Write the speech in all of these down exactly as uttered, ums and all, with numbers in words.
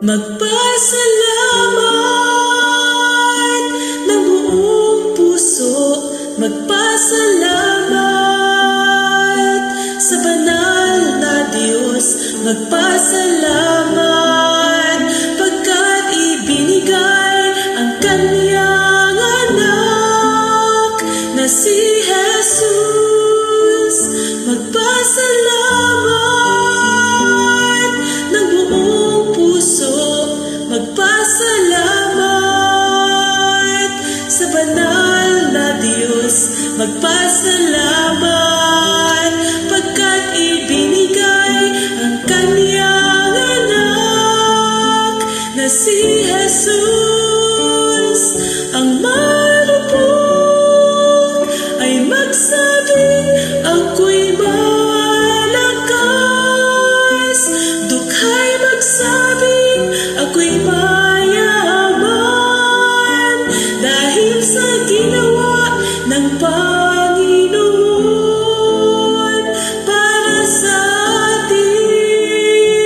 Magpasalamat ng buong puso, magpasalamat sa banal na Diyos, magpasalamat pagkat ibinigay ang Kanyang anak na si Jesus. Magpasalamat ng buong puso, magpasalamat sa banal na Diyos, magpasalamat pagkat ibinigay ang Kanyang anak na si Jesus. Ang marupok ay magsabing ako'y malakas, dukha'y magsabing ako'y mayaman dahil sa ginawa ng Panginoon para sa atin.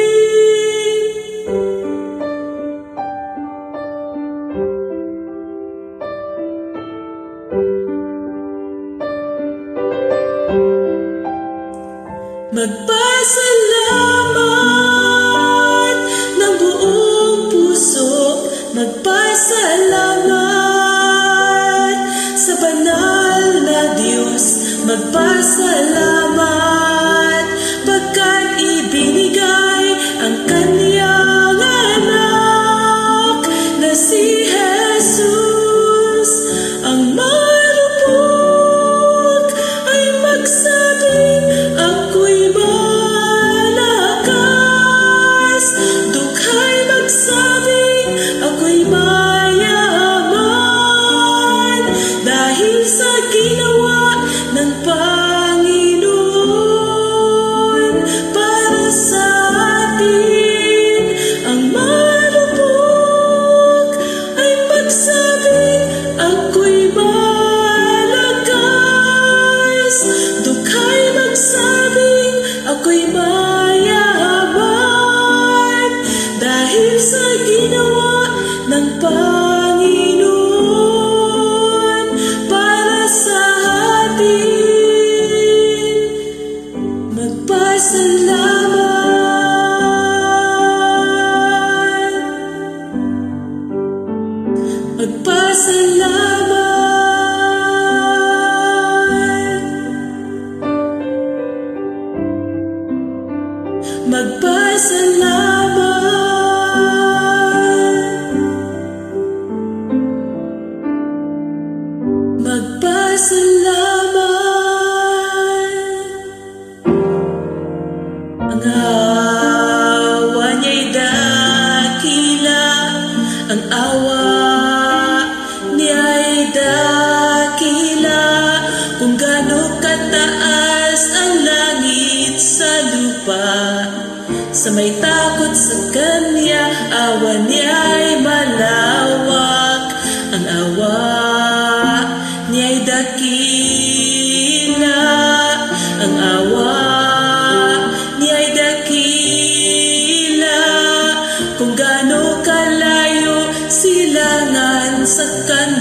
Magpasalamat ng buong puso, magpasalamat sa banal na Diyos, magpasalamat pagkat ibinigay ang Kanyang anak na si Jesus. Ang marupok ay magsabing ako'y malakas, dukha'y magsabing ako'y mayaman dahil sa ginawa ng Panginoon para sa atin. Ang marupok ay magsabing ako'y malakas, dukha'y magsabing ako'y mayaman dahil sa ginawa ng Panginoon para sa atin. Magpasalamat, magpasalamat, magpasalamat, magpasalamat. Ang awa niya'y dakila, ang awa niya'y dakila, kung gaano kataas ang langit sa lupa. Sa may takot sa Kanya, awa niya'y malawak. Ang awa niya'y dakila, ang awa niya'y dakila, kung gaano kalayo silangan sa Kanya.